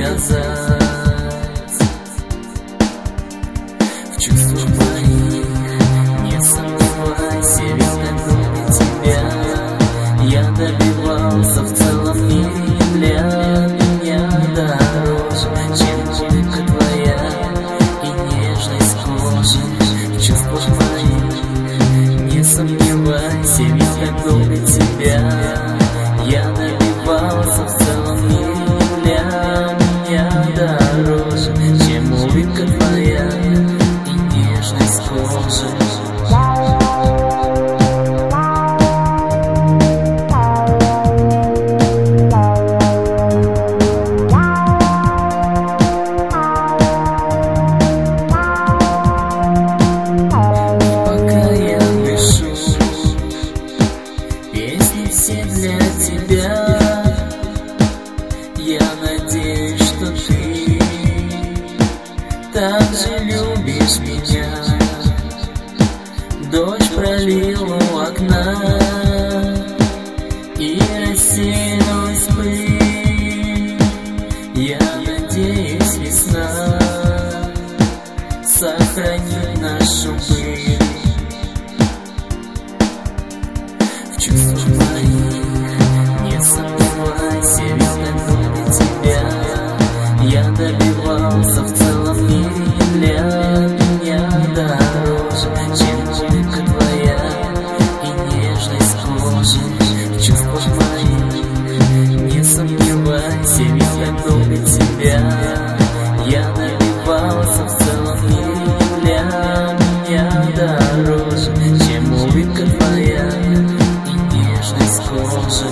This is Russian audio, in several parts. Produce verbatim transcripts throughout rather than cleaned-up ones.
сказать. В чувствах моих не сомневайся, ведь такого тебя я добивался в целом мире. Для меня дороже, чем улыбка твоя и нежность кожи. В чувствах моих не сомневайся, ведь такого тебя я добивался в целом мире. Для меня дороже, чем улыбка твоя и нежность кожи. Все для тебя. Я надеюсь, что ты так же любишь меня. Дождь пролил у окна и рассеялась пыль. Я надеюсь, весна сохранит нашу быль. В чувствах моих не сомневайся, ведь такого тебя я добивался в целом мире. Для меня дороже, чем улыбка твоя и нежность кожи. В чувствах моих не сомневайся, ведь такого тебя я добивался в целом мире. Для меня дороже, чем улыбка твоя и нежность кожи.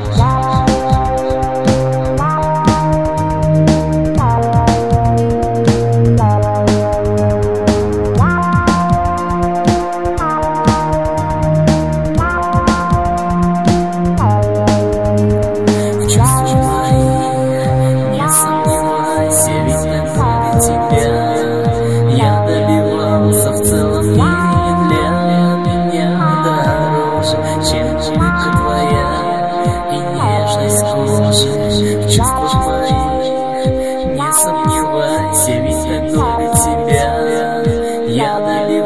В чувствах моих не сомневайся, ведь такого тебя я добивался.